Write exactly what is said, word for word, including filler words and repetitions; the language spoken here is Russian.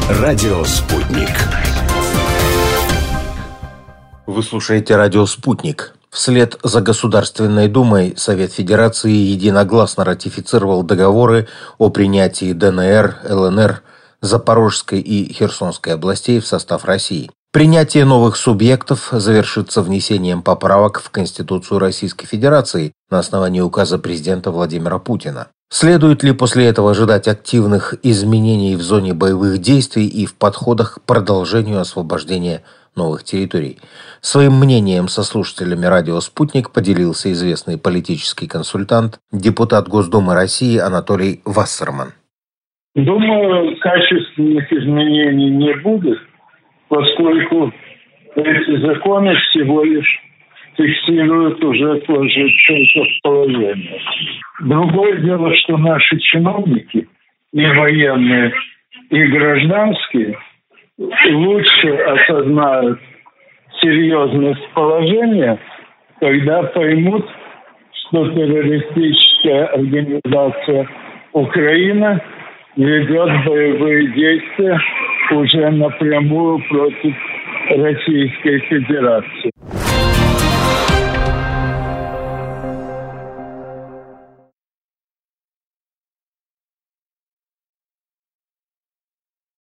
Радио «Спутник». Вы слушаете радио «Спутник». Вслед за Государственной Думой Совет Федерации единогласно ратифицировал договоры о принятии ДНР, ЛНР, Запорожской и Херсонской областей в состав России. Принятие новых субъектов завершится внесением поправок в Конституцию Российской Федерации на основании указа президента Владимира Путина. Следует ли после этого ожидать активных изменений в зоне боевых действий и в подходах к продолжению освобождения новых территорий? Своим мнением со слушателями радио «Спутник» поделился известный политический консультант, депутат Госдумы России Анатолий Вассерман. Думаю, качественных изменений не будет, поскольку эти законы всего лишь фиксируют уже тоже положение. Другое дело, что наши чиновники, и военные, и гражданские, лучше осознают серьезность положения, когда поймут, что террористическая организация Украина ведет боевые действия уже напрямую против Российской Федерации.